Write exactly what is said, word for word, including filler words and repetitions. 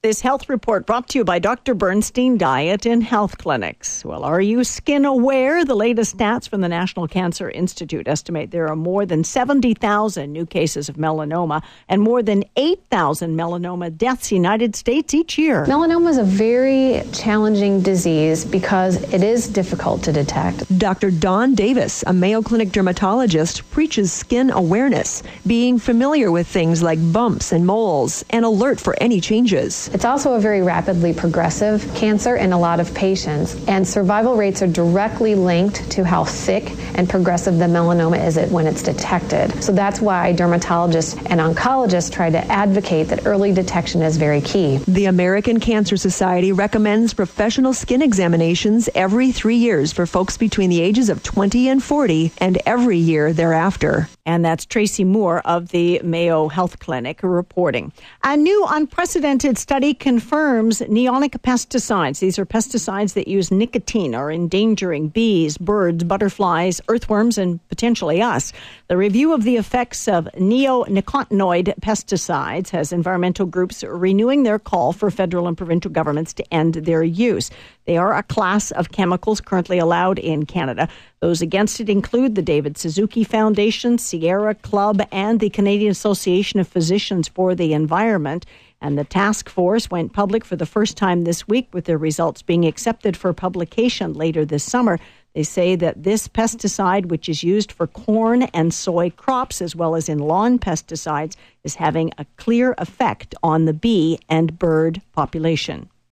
This health report brought to you by Doctor Bernstein Diet and Health Clinics. Well, are you skin aware? The latest stats from the National Cancer Institute estimate there are more than seventy thousand new cases of melanoma and more than eight thousand melanoma deaths in the United States each year. Melanoma is a very challenging disease because it is difficult to detect. Doctor Dawn Davis, a Mayo Clinic dermatologist, preaches skin awareness, being familiar with things like bumps and moles, and alert for any changes. It's also a very rapidly progressive cancer in a lot of patients, and survival rates are directly linked to how thick and progressive the melanoma is when it's detected. So that's why dermatologists and oncologists try to advocate that early detection is very key. The American Cancer Society recommends professional skin examinations every three years for folks between the ages of twenty and forty, and every year thereafter. And that's Tracy Moore of the Mayo Health Clinic reporting. A new unprecedented study confirms neonic pesticides. These are pesticides that use nicotine are endangering bees, birds, butterflies, earthworms, and potentially us. The review of the effects of neonicotinoid pesticides has environmental groups renewing their call for federal and provincial governments to end their use. They are a class of chemicals currently allowed in Canada. Those against it include the David Suzuki Foundation, Sierra Club, and the Canadian Association of Physicians for the Environment. And the task force went public for the first time this week, with their results being accepted for publication later this summer. They say that this pesticide, which is used for corn and soy crops as well as in lawn pesticides, is having a clear effect on the bee and bird population.